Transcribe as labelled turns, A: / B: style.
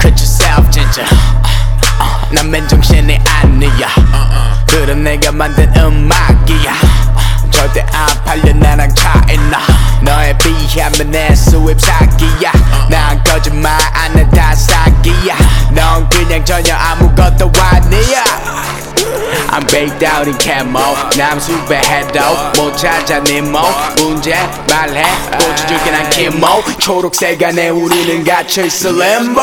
A: Cut yourself 진짜 난 맨정신이 아니야 그럼 내가 만든 음악이야 절대 안 팔려 나랑 차이나 너에 비하면 내 수입 사기야 난 거짓말 안 해 다 사기야 넌 그냥 전혀 아무것도 아니야 I'm baked out in camo 남수배 해도 못 찾아 니모 문제 말해 꽂혀줄게 난 키모 초록색 안에 우리는 갇혀있어 램보